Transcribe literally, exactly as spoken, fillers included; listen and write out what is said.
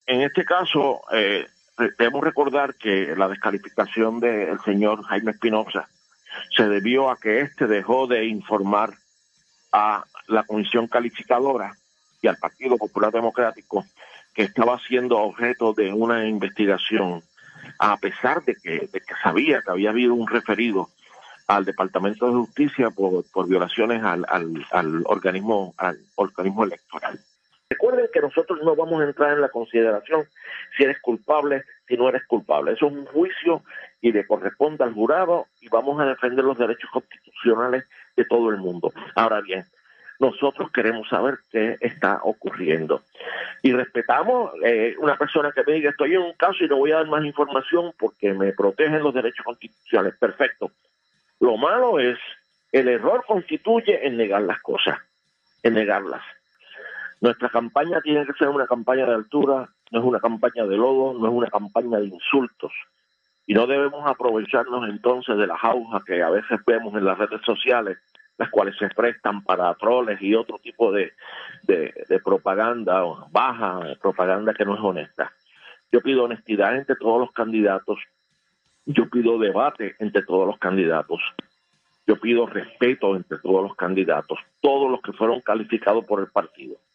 en este caso, eh, debemos recordar que la descalificación del señor Jaime Espinosa se debió a que éste dejó de informar a la comisión calificadora y al Partido Popular Democrático que estaba siendo objeto de una investigación, a pesar de que, de que sabía que había habido un referido al Departamento de Justicia por, por violaciones al, al, al organismo al organismo electoral. Recuerden que nosotros no vamos a entrar en la consideración si eres culpable, si no eres culpable. Eso es un juicio y le corresponde al jurado y vamos a defender los derechos constitucionales de todo el mundo. Ahora bien, nosotros queremos saber qué está ocurriendo. Y respetamos eh, una persona que me diga, estoy en un caso y no voy a dar más información porque me protegen los derechos constitucionales. Perfecto. Lo malo es, el error constituye en negar las cosas, en negarlas. Nuestra campaña tiene que ser una campaña de altura, no es una campaña de lodo, no es una campaña de insultos. Y no debemos aprovecharnos entonces de las jaujas que a veces vemos en las redes sociales, las cuales se prestan para troles y otro tipo de, de, de propaganda baja, propaganda que no es honesta. Yo pido honestidad entre todos los candidatos, yo pido debate entre todos los candidatos, yo pido respeto entre todos los candidatos, todos los que fueron calificados por el partido.